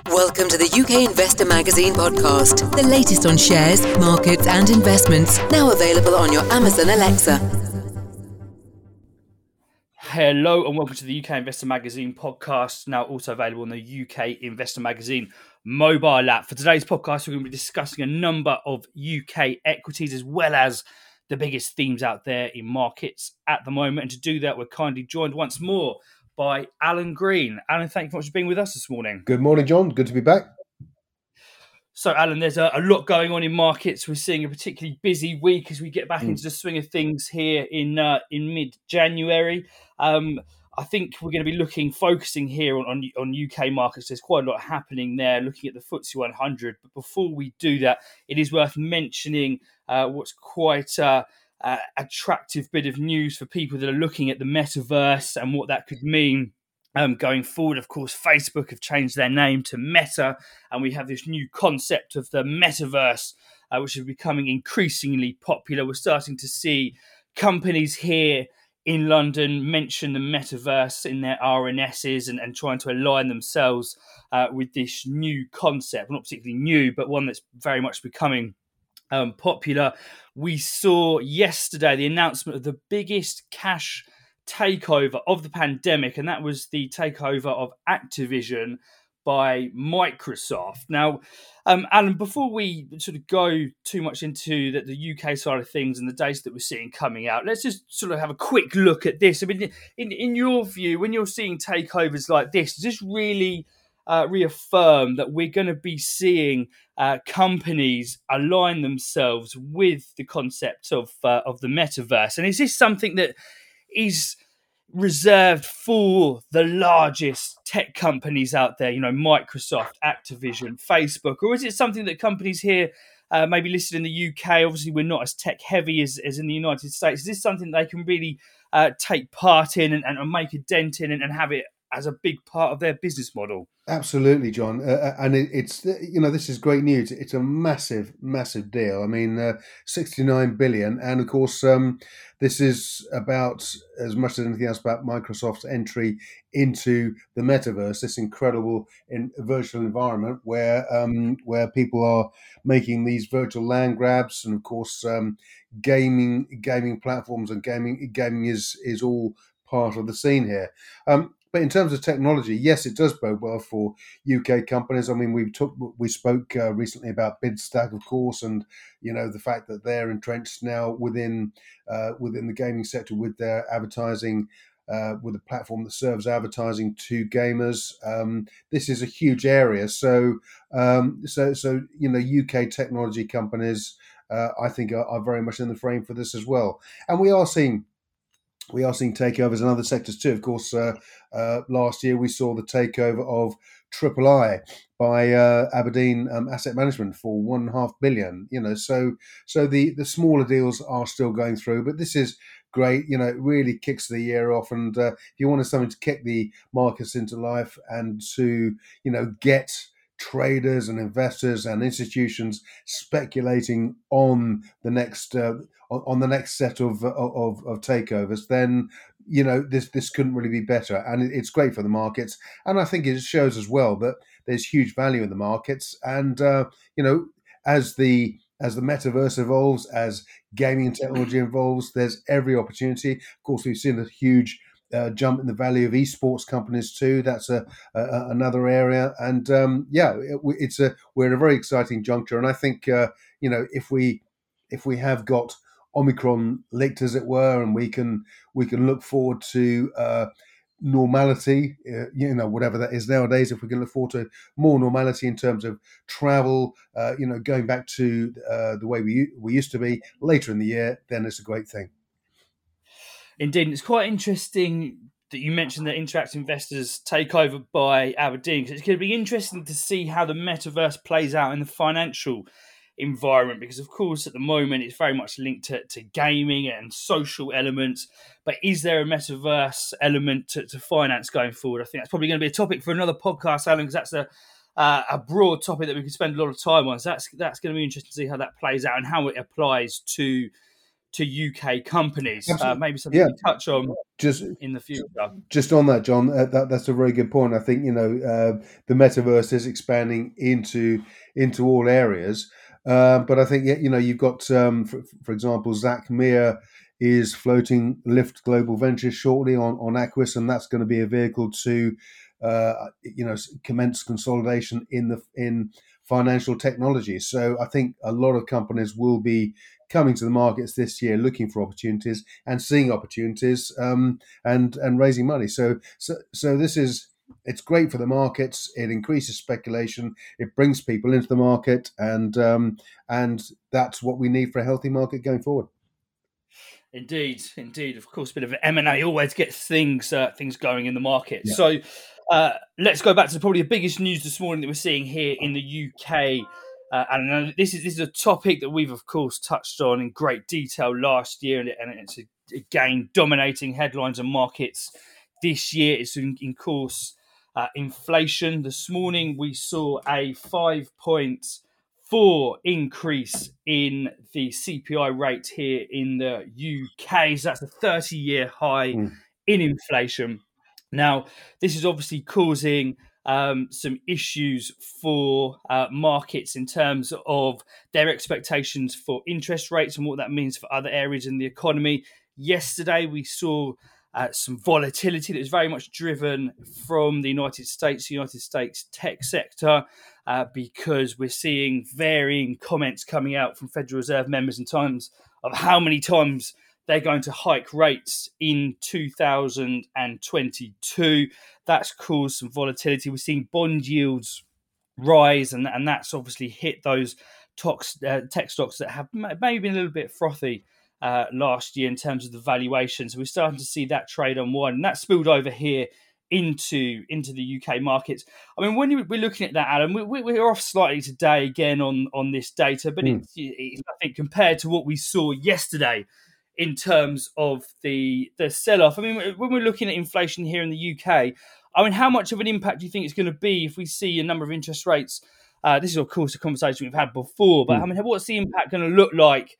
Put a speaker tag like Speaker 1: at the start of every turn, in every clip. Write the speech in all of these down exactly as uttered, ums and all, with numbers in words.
Speaker 1: Welcome to the U K Investor Magazine podcast, the latest on shares, markets and investments, now available on your Amazon Alexa.
Speaker 2: Hello and welcome to the U K Investor Magazine podcast, now also available on the U K Investor Magazine mobile app. For today's podcast, we're going to be discussing a number of U K equities as well as the biggest themes out there in markets at the moment. And to do that, we're kindly joined once more by Alan Green. Alan, thank you very much for being with us this morning.
Speaker 3: Good morning, John. Good to be back.
Speaker 2: So, Alan, there's a, a lot going on in markets. We're seeing a particularly busy week as we get back mm. into the swing of things here in uh, in mid-January. Um, I think we're going to be looking, focusing here on, on, on U K markets. There's quite a lot happening there, looking at the F T S E one hundred. But before we do that, it is worth mentioning uh, what's quite a uh, attractive bit of news for people that are looking at the metaverse and what that could mean Um, going forward. Of course, Facebook have changed their name to Meta, and we have this new concept of the metaverse, uh, which is becoming increasingly popular. We're starting to see companies here in London mention the metaverse in their R N Ss and, and trying to align themselves uh, with this new concept. Not particularly new, but one that's very much becoming um, popular. We saw yesterday the announcement of the biggest cash takeover of the pandemic, and that was the takeover of Activision by Microsoft. Now, um, Alan, before we sort of go too much into the, the U K side of things and the data that we're seeing coming out, let's just sort of have a quick look at this. I mean, in, in your view, when you're seeing takeovers like this, does this really uh, reaffirm that we're going to be seeing uh, companies align themselves with the concept of uh, of the metaverse? And is this something that is reserved for the largest tech companies out there, you know, Microsoft, Activision, Facebook, or is it something that companies here, uh, maybe listed in the U K, obviously we're not as tech heavy as, as in the United States, is this something they can really uh, take part in and, and make a dent in and, and have it as a big part of their business model?
Speaker 3: Absolutely, John. Uh, and it, it's, you know, this is great news. It's a massive, massive deal. I mean, uh, sixty-nine billion. And of course, um, this is about, as much as anything else, about Microsoft's entry into the metaverse, this incredible in virtual environment where um, where people are making these virtual land grabs. And of course, um, gaming gaming platforms and gaming gaming is, is all part of the scene here. Um, But in terms of technology, yes, it does bode well for U K companies. I mean, we took we spoke uh, recently about Bidstack, of course, and you know the fact that they're entrenched now within uh, within the gaming sector with their advertising, uh, with a platform that serves advertising to gamers. Um, this is a huge area. So, um, so so you know, U K technology companies, uh, I think, are, are very much in the frame for this as well. And we are seeing. We are seeing takeovers in other sectors too. Of course, uh, uh, last year we saw the takeover of Triple I by uh, Aberdeen um, Asset Management for one and a half billion. You know, so so the the smaller deals are still going through, but this is great. You know, it really kicks the year off. And uh, if you wanted something to kick the markets into life and to you know get traders and investors and institutions speculating on the next uh, on the next set of, of of takeovers, then you know this this couldn't really be better, and it's great for the markets. And I think it shows as well that there's huge value in the markets. And uh, you know, as the as the metaverse evolves, as gaming and technology evolves, there's every opportunity. Of course, we've seen a huge Uh, jump in the value of esports companies too. That's a, a another area, and um, yeah, it, it's a we're at a very exciting juncture. And I think uh, you know if we if we have got Omicron licked, as it were, and we can we can look forward to uh, normality, uh, you know, whatever that is nowadays. If we can look forward to more normality in terms of travel, uh, you know, going back to uh, the way we we used to be later in the year, then it's a great thing.
Speaker 2: Indeed, it's quite interesting that you mentioned that Interactive Investors take over by Aberdeen, because it's going to be interesting to see how the metaverse plays out in the financial environment, because of course at the moment it's very much linked to, to gaming and social elements, but is there a metaverse element to, to finance going forward? I think that's probably going to be a topic for another podcast, Alan, because that's a uh, a broad topic that we could spend a lot of time on. So that's that's going to be interesting to see how that plays out and how it applies to to U K companies. Uh, maybe something
Speaker 3: Yeah.
Speaker 2: we touch on
Speaker 3: just
Speaker 2: in the future.
Speaker 3: Just on that, John, uh, that, that's a very good point. I think, you know, uh, the metaverse is expanding into into all areas. Uh, but I think, you know, you've got, um, for, for example, Zach Meir is floating Lift Global Ventures shortly on, on Aquis, and that's going to be a vehicle to, uh, you know, commence consolidation in the in financial technology. So I think a lot of companies will be coming to the markets this year looking for opportunities and seeing opportunities um, and and raising money. So so so this is it's great for the markets. It increases speculation. It brings people into the market, and um, and that's what we need for a healthy market going forward.
Speaker 2: Indeed, indeed. Of course, a bit of M and A always gets things uh, things going in the market.
Speaker 3: Yeah.
Speaker 2: So uh, let's go back to probably the biggest news this morning that we're seeing here in the U K. Uh, and this is this is a topic that we've, of course, touched on in great detail last year, and, it, and it's again dominating headlines and markets this year. It's in, in course uh, inflation. This morning we saw a five point four increase in the C P I rate here in the U K. So that's a thirty-year high mm. in inflation. Now, this is obviously causing um, some issues for uh, markets in terms of their expectations for interest rates and what that means for other areas in the economy. Yesterday, we saw uh, some volatility that was very much driven from the United States, the United States tech sector, uh, because we're seeing varying comments coming out from Federal Reserve members in terms of how many times they're going to hike rates in two thousand twenty-two. That's caused some volatility. We're seeing bond yields rise, and, and that's obviously hit those tox, uh, tech stocks that have maybe been a little bit frothy uh, last year in terms of the valuation. So we're starting to see that trade unwind, and that spilled over here into into the U K markets. I mean, when we're looking at that, Alan, we, we're off slightly today again on, on this data, but mm. it's, it's, I think compared to what we saw yesterday, in terms of the the sell-off. I mean, when we're looking at inflation here in the U K, I mean, how much of an impact do you think it's going to be if we see a number of interest rates? Uh, this is, of course, a conversation we've had before, but mm. I mean, what's the impact going to look like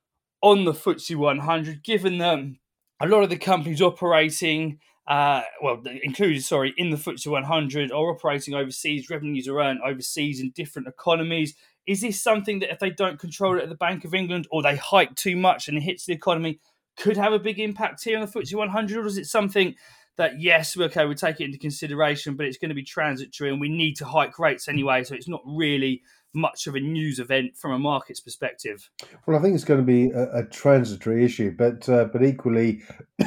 Speaker 2: on the F T S E one hundred, given that a lot of the companies operating, uh, well, included, sorry, in the F T S E one hundred are operating overseas, revenues are earned overseas in different economies? Is this something that if they don't control it at the Bank of England, or they hike too much and it hits the economy, could have a big impact here on the F T S E one hundred? Or is it something that, yes, okay, we take it into consideration, but it's going to be transitory and we need to hike rates anyway, so it's not really much of a news event from a market's perspective?
Speaker 3: Well, I think it's going to be a, a transitory issue, but uh, but equally,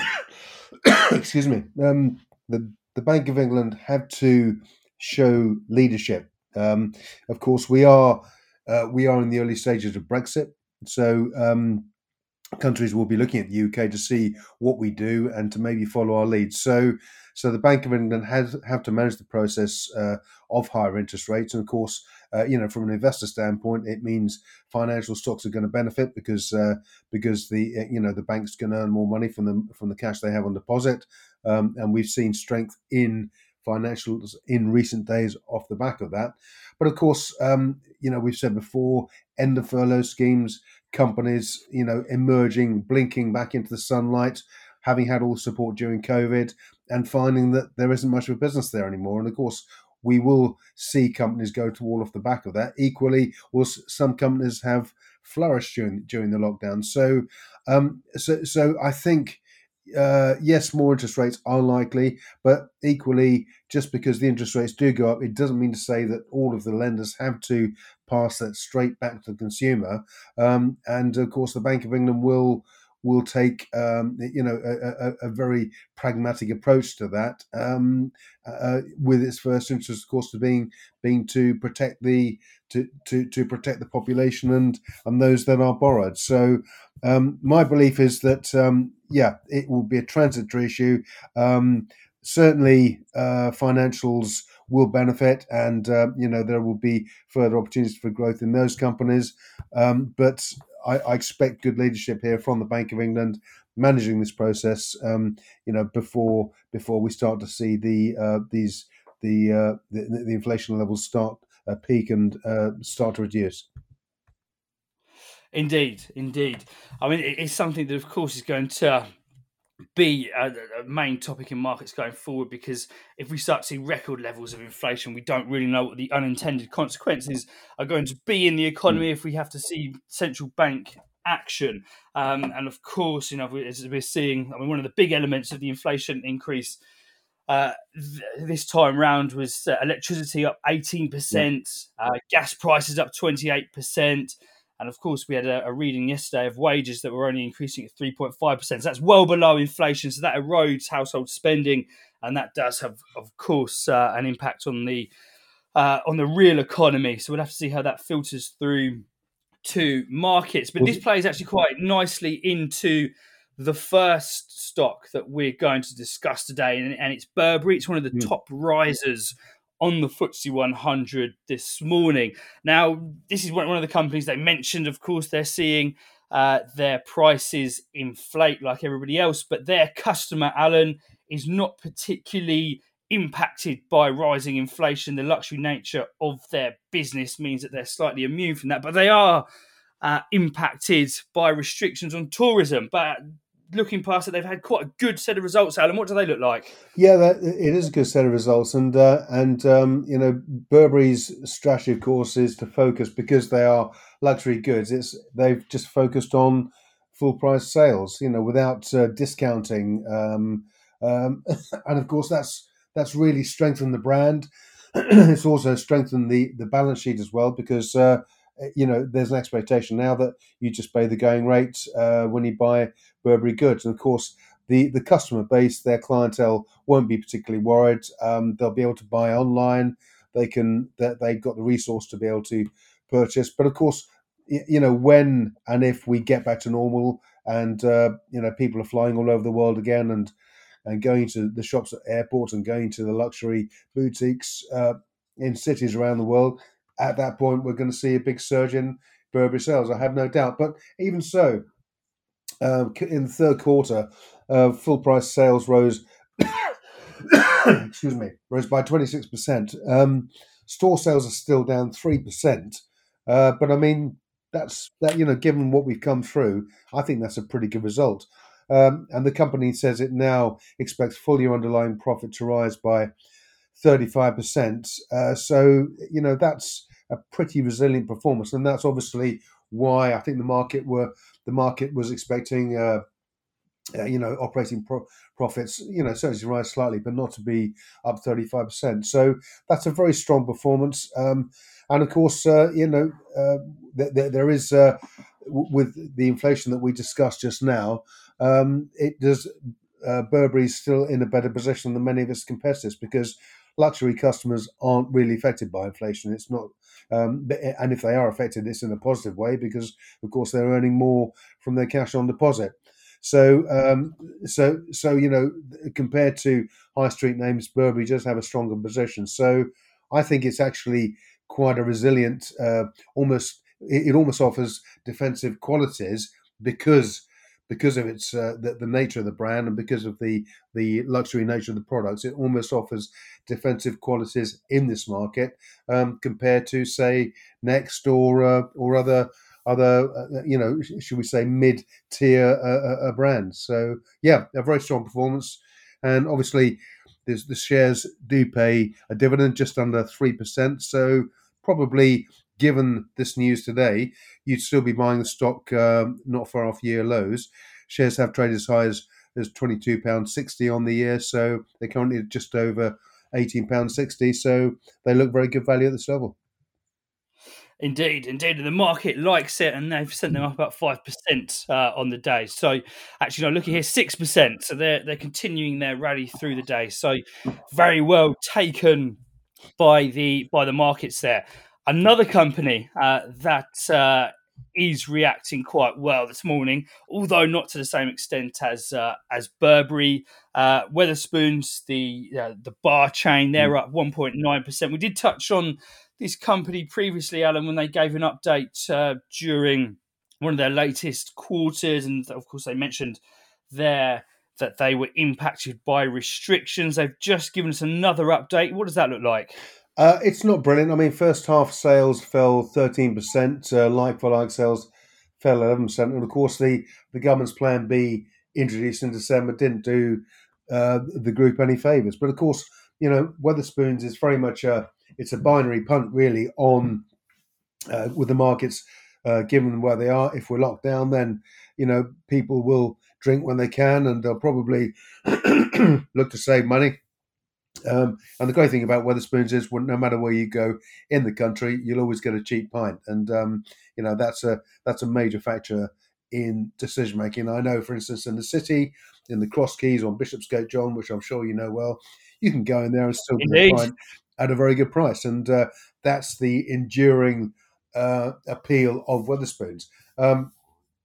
Speaker 3: excuse me, um, the, the Bank of England have to show leadership. Um, of course, we are... Uh, we are in the early stages of Brexit, so um, countries will be looking at the U K to see what we do and to maybe follow our lead. So, so the Bank of England has have to manage the process uh, of higher interest rates, and of course, uh, you know, from an investor standpoint, it means financial stocks are going to benefit because uh, because the you know the bank's going to earn more money from the from the cash they have on deposit, um, and we've seen strength in financials in recent days off the back of that. But of course, um, you know, we've said before, end of furlough schemes, companies, you know, emerging, blinking back into the sunlight, having had all the support during COVID and finding that there isn't much of a business there anymore. And of course, we will see companies go to wall off the back of that. Equally, will some companies have flourished during during the lockdown. So, um, so, so I think, Uh, yes, more interest rates are likely, but equally, just because the interest rates do go up, it doesn't mean to say that all of the lenders have to pass that straight back to the consumer. Um, and of course, the Bank of England will will take um, you know a, a, a very pragmatic approach to that, um, uh, with its first interest, of course, to being being to protect the to to, to protect the population and and those that are borrowed. So um, my belief is that um, yeah, it will be a transitory issue. Um, certainly, uh, financials will benefit, and uh, you know there will be further opportunities for growth in those companies, um, but I, I expect good leadership here from the Bank of England managing this process. Um, you know, before before we start to see the uh, these the, uh, the the inflation levels start uh, peak and uh, start to reduce.
Speaker 2: Indeed, indeed. I mean, it's something that, of course, is going to be a, a main topic in markets going forward, because if we start to see record levels of inflation, we don't really know what the unintended consequences are going to be in the economy if we have to see central bank action. Um, and of course, you know, as we're seeing, I mean, one of the big elements of the inflation increase uh, th- this time round was uh, electricity up eighteen percent, yeah. uh, gas prices up twenty-eight percent. And of course, we had a, a reading yesterday of wages that were only increasing at three point five percent. So that's well below inflation. So that erodes household spending. And that does have, of course, uh, an impact on the uh, on the real economy. So we'll have to see how that filters through to markets. But this plays actually quite nicely into the first stock that we're going to discuss today. And, and it's Burberry. It's one of the mm. top risers on the F T S E one hundred this morning. Now, this is one of the companies they mentioned. Of course, they're seeing uh, their prices inflate like everybody else, but their customer, Alan, is not particularly impacted by rising inflation. The luxury nature of their business means that they're slightly immune from that, but they are uh, impacted by restrictions on tourism. But looking past it, they've had quite a good set of results, Alan. What do they look like?
Speaker 3: Yeah, that, it is a good set of results. And, uh, and um, you know, Burberry's strategy, of course, is to focus, because they are luxury goods. It's They've just focused on full price sales, you know, without uh, discounting. Um, um, and, of course, that's that's really strengthened the brand. It's also strengthened the, the balance sheet as well, because, uh, you know, there's an expectation now that you just pay the going rate uh, when you buy Burberry goods. And of course, the, the customer base, their clientele, won't be particularly worried. Um, they'll be able to buy online. They can, that they've got the resource to be able to purchase. But of course, you know, when and if we get back to normal, and uh, you know, people are flying all over the world again, and and going to the shops at airports and going to the luxury boutiques uh, in cities around the world, at that point, we're going to see a big surge in Burberry sales. I have no doubt. But even so, uh, in the third quarter, uh, full price sales rose. excuse me, rose by twenty-six percent. Um, store sales are still down three percent. Uh, but I mean, that's that. You know, given what we've come through, I think that's a pretty good result. Um, and the company says it now expects full year underlying profit to rise by thirty-five percent. Uh, so, you know, that's a pretty resilient performance. And that's obviously why I think the market were the market was expecting, uh, uh, you know, operating pro- profits, you know, certainly to rise slightly, but not to be up thirty-five percent. So that's a very strong performance. Um, and of course, uh, you know, uh, th- th- there is, uh, w- with the inflation that we discussed just now, um, it does, uh, Burberry's still in a better position than many of its competitors, because luxury customers aren't really affected by inflation. It's not, um, and if they are affected, it's in a positive way, because, of course, they're earning more from their cash on deposit. So, um, so, so you know, compared to high street names, Burberry does have a stronger position. So, I think it's actually quite a resilient, uh, almost it, it almost offers defensive qualities, because. Because of its uh, the, the nature of the brand, and because of the the luxury nature of the products, it almost offers defensive qualities in this market, um, compared to, say, Next or uh, or other other uh, you know, should we say, mid tier uh, uh, brands. So yeah, a very strong performance, and obviously there's, the shares do pay a dividend just under three percent. So probably, given this news today, you'd still be buying the stock um, not far off year lows. Shares have traded as high as, as twenty-two pounds sixty on the year, so they're currently at just over eighteen pounds sixty, so they look very good value at this level.
Speaker 2: Indeed, indeed. And the market likes it, and they've sent them up about five percent uh, on the day. So actually, no, looking here, six percent. So they're, they're continuing their rally through the day. So very well taken by the by the markets there. Another company uh, that uh, is reacting quite well this morning, although not to the same extent as uh, as Burberry. Uh, Wetherspoons, the uh, the bar chain, they're up one point nine percent. We did touch on this company previously, Alan, when they gave an update uh, during one of their latest quarters, and of course they mentioned there that they were impacted by restrictions. They've just given us another update. What does that look like?
Speaker 3: Uh, it's not brilliant. I mean, first half sales fell thirteen percent, uh, like-for-like sales fell eleven percent. And of course, the, the government's Plan B introduced in December didn't do uh, the group any favours. But of course, you know, Wetherspoons is very much a it's a binary punt really on uh, with the markets uh, given where they are. If we're locked down, then you know people will drink when they can, and they'll probably look to save money. Um, and the great thing about Wetherspoons is, no matter where you go in the country, you'll always get a cheap pint, and um, you know that's a that's a major factor in decision making. I know, for instance, in the city, in the Cross Keys on Bishopsgate, John, which I'm sure you know well, you can go in there and still get a pint at a very good price, and uh, that's the enduring uh, appeal of Wetherspoons. Um,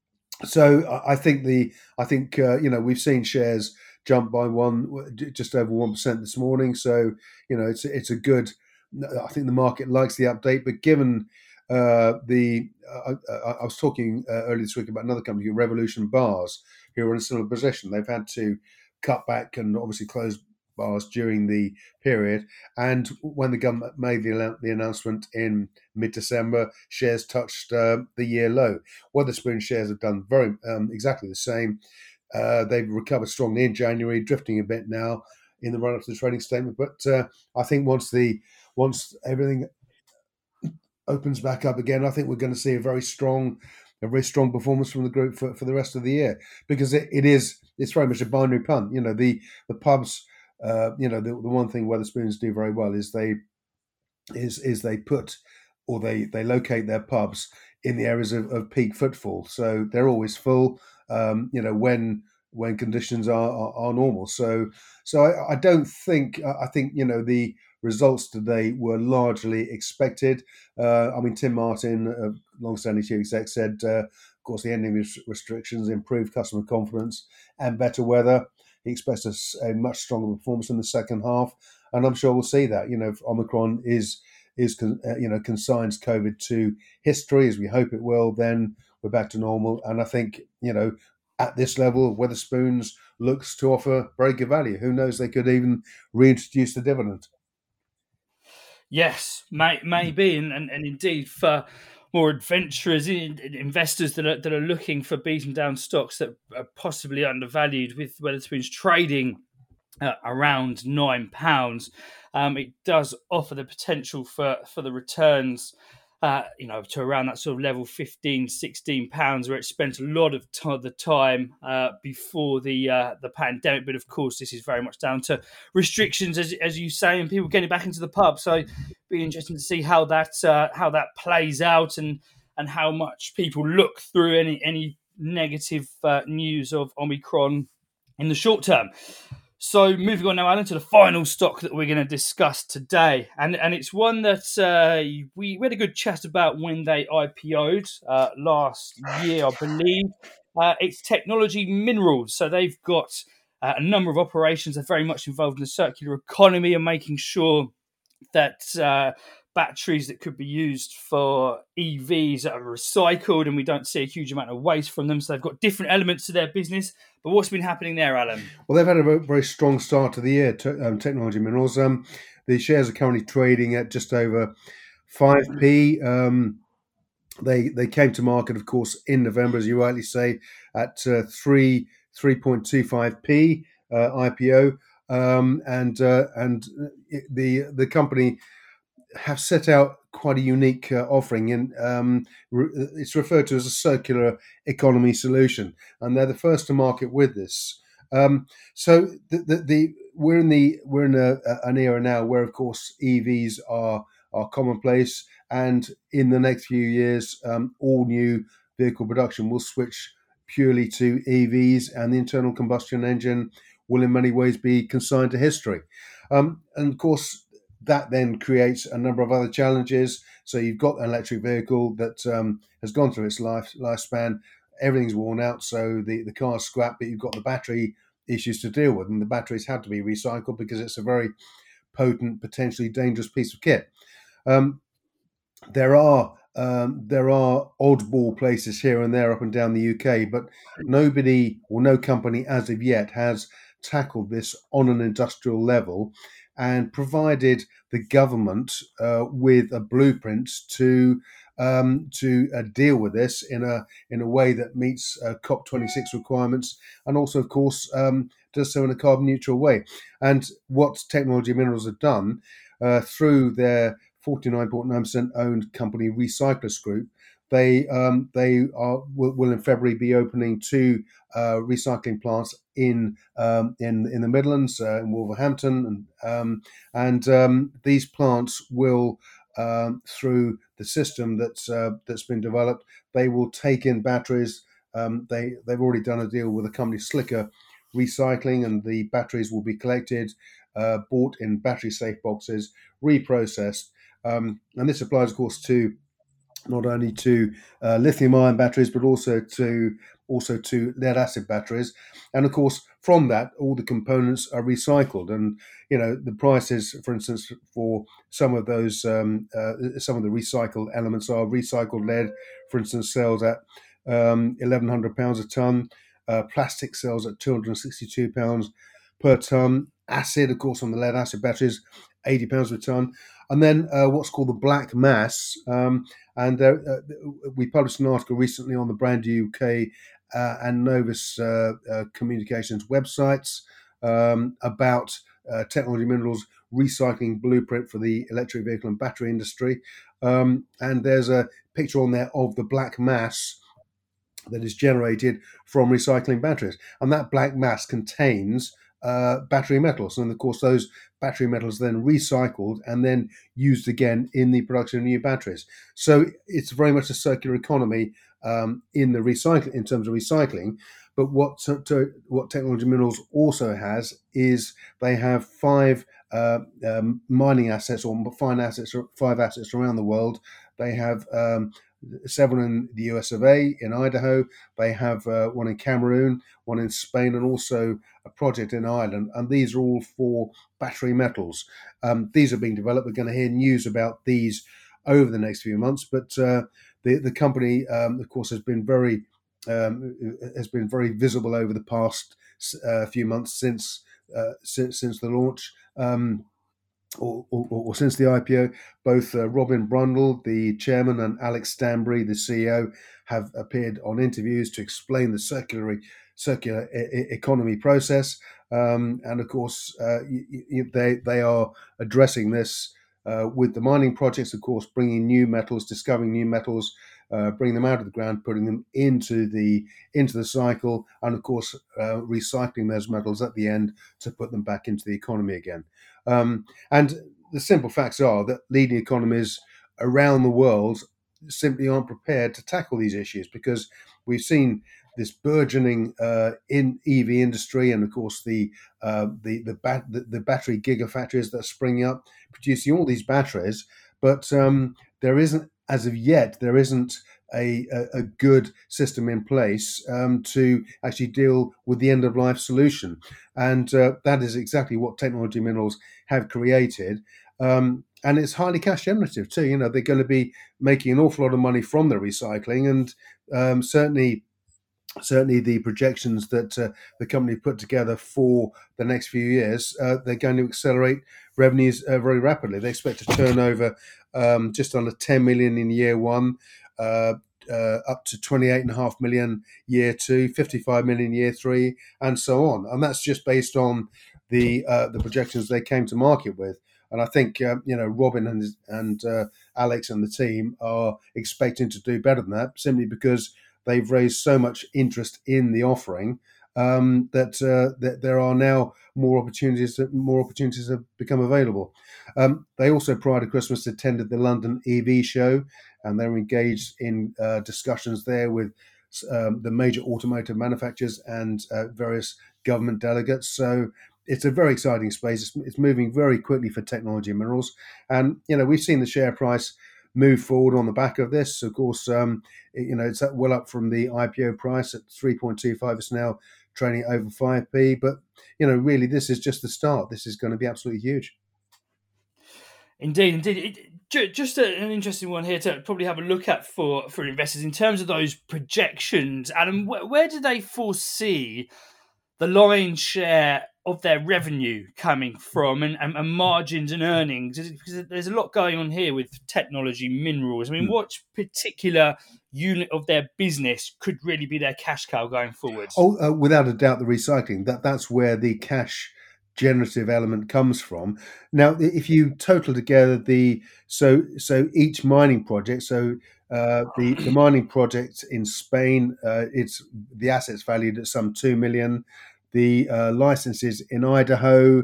Speaker 3: so I think the I think uh, you know we've seen shares jump by one, just over one percent this morning. So you know it's it's a good. I think the market likes the update, but given uh, the uh, I, I was talking uh, earlier this week about another company, Revolution Bars, who are in a similar position. They've had to cut back and obviously close bars during the period, and when the government made the, the announcement in mid-December, shares touched uh, the year low. Wetherspoon shares have done very um, exactly the same. Uh, they've recovered strongly in January, drifting a bit now in the run-up to the trading statement. But uh, I think once the once everything opens back up again, I think we're going to see a very strong, a very strong performance from the group for, for the rest of the year, because it, it is it's very much a binary punt. You know, the the pubs. Uh, you know, the, the one thing Wetherspoons do very well is they is is they put or they they locate their pubs in the areas of, of peak footfall, so they're always full. Um, you know, when when conditions are, are, are normal. So so I, I don't think I think you know the results today were largely expected. Uh, I mean, Tim Martin, a long-standing chief exec, said, uh, of course, the ending of restrictions improved customer confidence and better weather. He expects a, a much stronger performance in the second half, and I'm sure we'll see that. You know, if Omicron is is uh, you know consigns COVID to history, as we hope it will, then we're back to normal. And I think you know at this level, Wetherspoons looks to offer very good value. Who knows? They could even reintroduce the dividend.
Speaker 2: Yes, may, maybe, and, and and indeed for more adventurous investors that are that are looking for beaten down stocks that are possibly undervalued, with Wetherspoons trading uh, around nine pounds, um, it does offer the potential for for the returns, uh, you know, to around that sort of level fifteen, sixteen pounds, where it spent a lot of t- the time uh, before the uh, the pandemic. But of course, this is very much down to restrictions, as as you say, and people getting back into the pub. So, be interesting to see how that uh, how that plays out, and and how much people look through any any negative uh, news of Omicron in the short term. So moving on now, Alan, to the final stock that we're going to discuss today. And and it's one that uh, we, we had a good chat about when they I P O'd uh, last year, I believe. Uh, it's Technology Minerals. So they've got uh, a number of operations. They're very much involved in the circular economy and making sure that uh, batteries that could be used for E Vs are recycled, and we don't see a huge amount of waste from them. So they've got different elements to their business. But what's been happening there, Alan?
Speaker 3: Well, they've had a very, very strong start to the year, to, um, Technology Minerals. Um, the shares are currently trading at just over five p. Um, they they came to market, of course, in November, as you rightly say, at uh, three three point two five p uh, I P O, um, and uh, and the the company have set out quite a unique uh, offering, and um, re- it's referred to as a circular economy solution, and they're the first to market with this. Um, so the, the, the we're in the we're in a, an era now where, of course, E Vs are are commonplace, and in the next few years, um, all new vehicle production will switch purely to E Vs, and the internal combustion engine will, in many ways, be consigned to history. Um, and of course, that then creates a number of other challenges. So you've got an electric vehicle that um, has gone through its life lifespan. Everything's worn out, so the, the car's scrapped, but you've got the battery issues to deal with. And the batteries have to be recycled because it's a very potent, potentially dangerous piece of kit. Um, there are um, there are oddball places here and there up and down the U K, but nobody or no company as of yet has tackled this on an industrial level and provided the government uh, with a blueprint to um, to uh, deal with this in a in a way that meets uh, COP twenty-six requirements, and also, of course, um, does so in a carbon neutral way. And what Technology Minerals have done uh, through their forty-nine point nine percent owned company Recyclers Group, they um, they are will, will in February be opening two uh, recycling plants in um, in in the Midlands, uh, in Wolverhampton, and um, and um, these plants will, um, through the system that's uh, that's been developed, they will take in batteries. Um, they they've already done a deal with a company, Slicker Recycling, and the batteries will be collected, uh, bought in battery safe boxes, reprocessed, um, and this applies, of course, to not only to uh, lithium-ion batteries, but also to also to lead-acid batteries. And of course, from that, all the components are recycled. And you know, the prices, for instance, for some of those, um, uh, some of the recycled elements are recycled lead, for instance, sells at um, eleven hundred pounds a ton. Uh, plastic sells at two hundred sixty-two pounds per ton. Acid, of course, on the lead-acid batteries, eighty pounds per ton. And then uh, what's called the black mass. Um, and uh, uh, we published an article recently on the Brand U K uh, and Novus uh, uh, Communications websites um, about uh, Technology Minerals' recycling blueprint for the electric vehicle and battery industry. Um, and there's a picture on there of the black mass that is generated from recycling batteries. And that black mass contains uh, battery metals. And of course, those battery metals then recycled and then used again in the production of new batteries. So it's very much a circular economy um, in the recycle in terms of recycling. But what to, to, what Technology Minerals also has is they have five uh, um, mining assets or five assets, five assets around the world. They have um, several in the U S of A, in Idaho. They have uh, one in Cameroon, one in Spain, and also a project in Ireland. And these are all for battery metals. Um, these are being developed. We're going to hear news about these over the next few months. But uh, the the company, um, of course, has been very um, has been very visible over the past uh, few months since uh, since since the launch. Um, Or, or, or since the I P O, both uh, Robin Brundle, the chairman, and Alex Stanbury, the C E O, have appeared on interviews to explain the circular circular e- economy process. Um, and of course, uh, they they are addressing this uh, with the mining projects. Of course, bringing new metals, discovering new metals, uh, bringing them out of the ground, putting them into the into the cycle, and of course, uh, recycling those metals at the end to put them back into the economy again. Um, and the simple facts are that leading economies around the world simply aren't prepared to tackle these issues, because we've seen this burgeoning uh, in E V industry, and of course the uh, the the, bat- the the battery gigafactories that are springing up, producing all these batteries. But um, there isn't, as of yet, there isn't a, a, a good system in place um, to actually deal with the end of life solution, and uh, that is exactly what Technology Minerals have created. Um, and it's highly cash generative too. You know, they're going to be making an awful lot of money from their recycling, and um, certainly. Certainly, the projections that uh, the company put together for the next few years, uh, they're going to accelerate revenues uh, very rapidly. They expect to turn over um, just under ten million in year one, uh, uh, up to twenty-eight point five million year two, fifty-five million year three, and so on. And that's just based on the uh, the projections they came to market with. And I think uh, you know Robin and and uh, Alex and the team are expecting to do better than that, simply because they've raised so much interest in the offering um, that uh, that there are now more opportunities. That more opportunities have become available. Um, they also, prior to Christmas, attended the London E V show, and they were engaged in uh, discussions there with um, the major automotive manufacturers and uh, various government delegates. So it's a very exciting space. It's, it's moving very quickly for Technology Minerals, and you know we've seen the share price move forward on the back of this. Of course, um, you know, it's well up from the I P O price at three point two five. It's now trading at over five p. But, you know, really, this is just the start. This is going to be absolutely huge.
Speaker 2: Indeed, indeed. It, just a, an interesting one here to probably have a look at for, for investors in terms of those projections. Adam, where, where do they foresee the lion's share of their revenue coming from, and, and, and margins and earnings? Because there's a lot going on here with technology minerals. I mean, mm. what particular unit of their business could really be their cash cow going forward?
Speaker 3: Oh, uh, without a doubt, the recycling. That that's where the cash generative element comes from. Now, if you total together the so so each mining project, so uh, the the mining project in Spain, uh, it's the assets valued at some two million. The uh, licenses in Idaho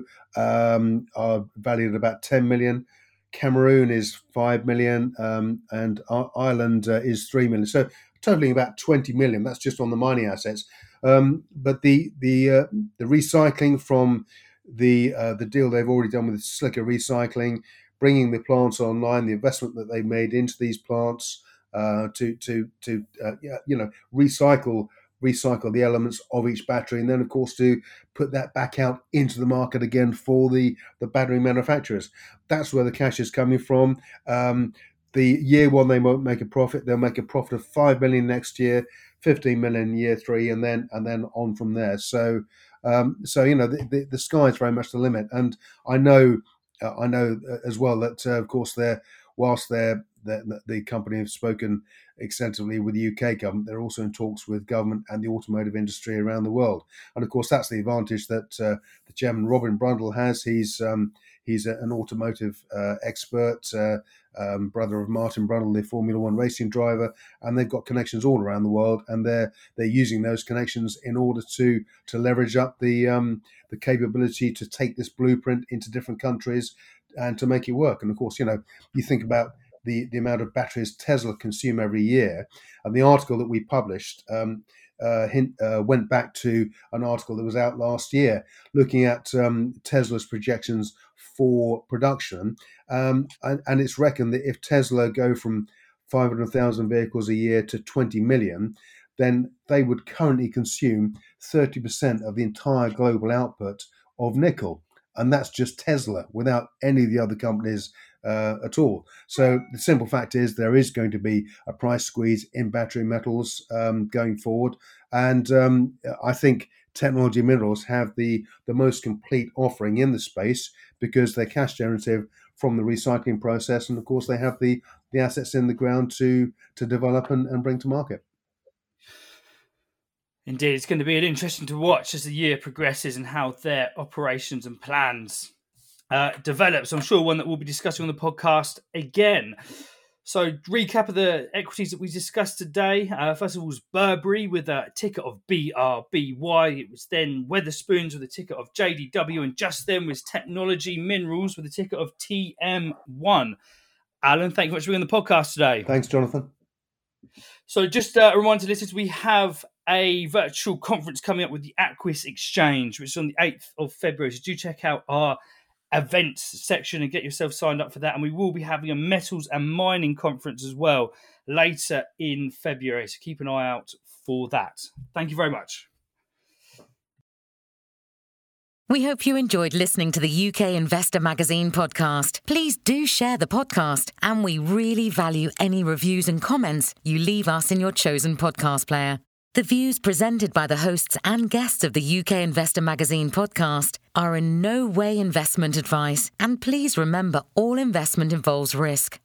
Speaker 3: um, are valued at about ten million. Cameroon is five million, um, and Ireland uh, is three million. So totaling about twenty million. That's just on the mining assets. Um, but the the uh, the recycling from the uh, the deal they've already done with Slicker Recycling, bringing the plants online, the investment that they've made into these plants uh, to to to uh, you know recycle. recycle the elements of each battery, and then of course to put that back out into the market again for the, the battery manufacturers. That's where the cash is coming from. Um, the year one they won't make a profit. They'll make a profit of five million next year, fifteen million year three, and then and then on from there. So um, so you know the, the, the sky is very much the limit. And I know uh, I know as well that uh, of course they're whilst they're the, the company have spoken extensively with the U K government, they're also in talks with government and the automotive industry around the world. And of course, that's the advantage that uh, the chairman, Robin Brundle, has. He's um, he's a, an automotive uh, expert, uh, um, brother of Martin Brundle, the Formula One racing driver, and they've got connections all around the world, and they're they're using those connections in order to to leverage up the um, the capability to take this blueprint into different countries and to make it work. And of course, you know, you think about the, the amount of batteries Tesla consume every year. And the article that we published um, uh, hint, uh, went back to an article that was out last year looking at um, Tesla's projections for production. Um, and, and it's reckoned that if Tesla go from five hundred thousand vehicles a year to twenty million, then they would currently consume thirty percent of the entire global output of nickel. And that's just Tesla without any of the other companies uh, at all. So the simple fact is there is going to be a price squeeze in battery metals um, going forward. And um, I think Technology Minerals have the, the most complete offering in the space because they're cash generative from the recycling process. And of course, they have the, the assets in the ground to, to develop and, and bring to market.
Speaker 2: Indeed, it's going to be an interesting to watch as the year progresses and how their operations and plans uh, develop. So I'm sure one that we'll be discussing on the podcast again. So recap of the equities that we discussed today. Uh, first of all was Burberry with a ticker of B R B Y. It was then Wetherspoons with a ticker of J D W. And just then was Technology Minerals with a ticker of T M one. Alan, thank you very much for being on the podcast today.
Speaker 3: Thanks, Jonathan.
Speaker 2: So just uh, a reminder to listeners, we have a virtual conference coming up with the Aquis Exchange, which is on the eighth of February. So do check out our events section and get yourself signed up for that. And we will be having a metals and mining conference as well later in February. So keep an eye out for that. Thank you very much.
Speaker 1: We hope you enjoyed listening to the U K Investor Magazine podcast. Please do share the podcast, and we really value any reviews and comments you leave us in your chosen podcast player. The views presented by the hosts and guests of the U K Investor Magazine podcast are in no way investment advice, and please remember all investment involves risk.